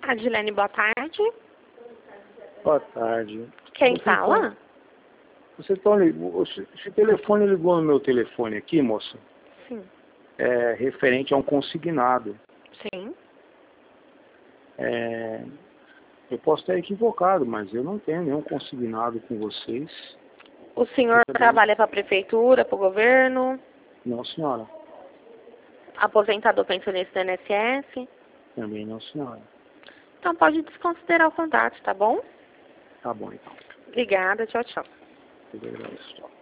Adilene, boa tarde. Boa tarde. Quem fala? Esse telefone ligou no meu telefone aqui, moça. Sim. É referente a um consignado. Sim. Eu posso estar equivocado, mas eu não tenho nenhum consignado com vocês. O senhor trabalha para a prefeitura, para o governo? Não, senhora. Aposentador pensionista do INSS? Também não, senhora. Então pode desconsiderar o contato, tá bom? Tá bom, então. Obrigada, tchau, tchau. Eu agradeço. Tchau.